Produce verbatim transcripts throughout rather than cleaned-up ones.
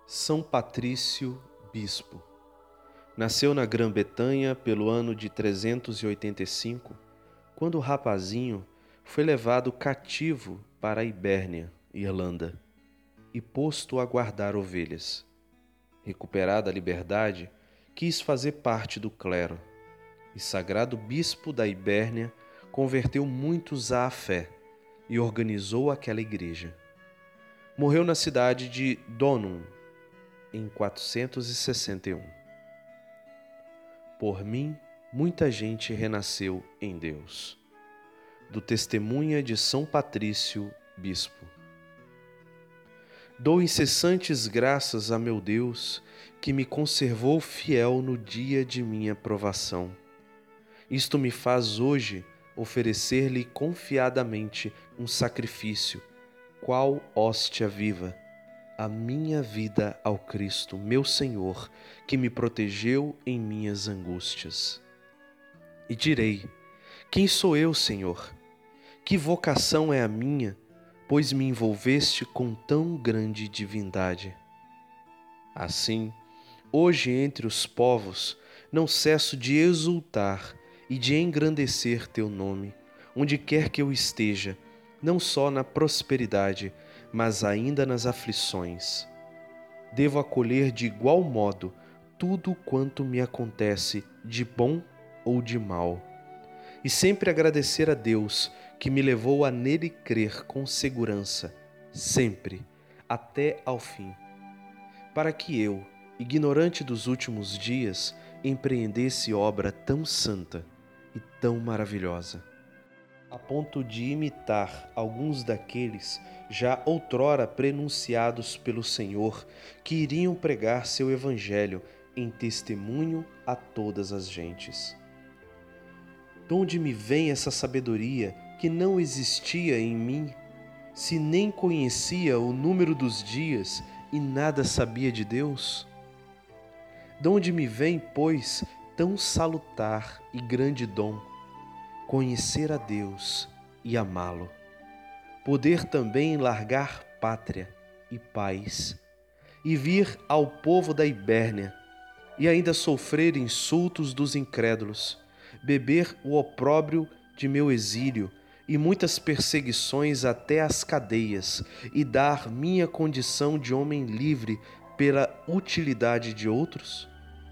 São Patrício, bispo. Nasceu na Grã-Bretanha pelo ano de trezentos e oitenta e cinco, quando o rapazinho foi levado cativo para a Ibérnia, Irlanda, e posto a guardar ovelhas. Recuperada a liberdade, quis fazer parte do clero, e sagrado bispo da Ibérnia converteu muitos à fé e organizou aquela igreja. Morreu na cidade de Dohnum, em quatrocentos e sessenta e um. Por mim, muita gente renasceu em Deus. Do Testemunha de São Patrício, bispo. Dou incessantes graças a meu Deus, que me conservou fiel no dia de minha provação. Isto me faz hoje oferecer-lhe confiadamente um sacrifício, qual hóstia viva, a minha vida ao Cristo, meu Senhor, que me protegeu em minhas angústias. E direi: quem sou eu, Senhor? Que vocação é a minha, pois me envolveste com tão grande divindade? Assim, hoje entre os povos, não cesso de exultar e de engrandecer teu nome, onde quer que eu esteja, não só na prosperidade, mas ainda nas aflições. Devo acolher de igual modo tudo quanto me acontece, de bom ou de mal, e sempre agradecer a Deus que me levou a nele crer com segurança, sempre, até ao fim, para que eu, ignorante dos últimos dias, empreendesse obra tão santa e tão maravilhosa, a ponto de imitar alguns daqueles já outrora prenunciados pelo Senhor, que iriam pregar seu evangelho em testemunho a todas as gentes. De onde me vem essa sabedoria que não existia em mim, se nem conhecia o número dos dias e nada sabia de Deus? De onde me vem, pois, tão salutar e grande dom, conhecer a Deus e amá-lo, poder também largar pátria e paz, e vir ao povo da Ibérnia, e ainda sofrer insultos dos incrédulos, beber o opróbrio de meu exílio e muitas perseguições até as cadeias, e dar minha condição de homem livre pela utilidade de outros?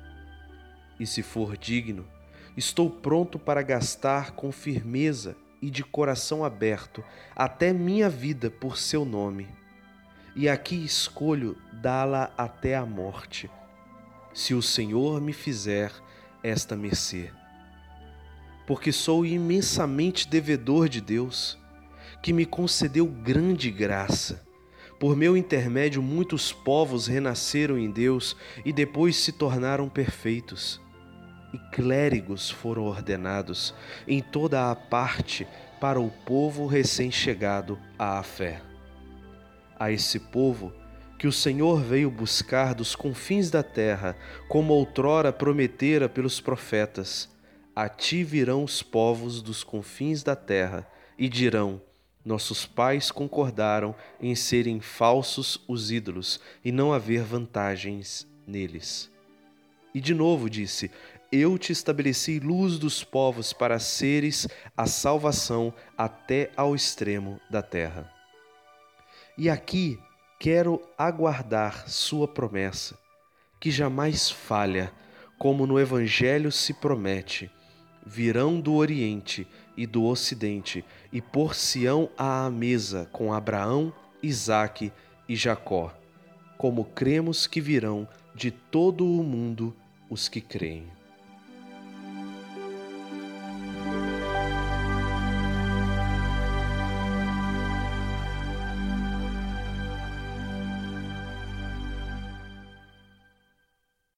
E se for digno, estou pronto para gastar com firmeza e de coração aberto até minha vida por seu nome. E aqui escolho dá-la até a morte, se o Senhor me fizer esta mercê. Porque sou imensamente devedor de Deus, que me concedeu grande graça. Por meu intermédio, muitos povos renasceram em Deus e depois se tornaram perfeitos. E clérigos foram ordenados em toda a parte para o povo recém-chegado à fé. A esse povo que o Senhor veio buscar dos confins da terra, como outrora prometera pelos profetas, a ti virão os povos dos confins da terra e dirão: nossos pais concordaram em serem falsos os ídolos e não haver vantagens neles. E de novo disse: eu te estabeleci luz dos povos para seres a salvação até ao extremo da terra. E aqui quero aguardar sua promessa, que jamais falha, como no Evangelho se promete: virão do Oriente e do Ocidente e pôr-se-ão à mesa com Abraão, Isaque e Jacó, como cremos que virão de todo o mundo os que creem.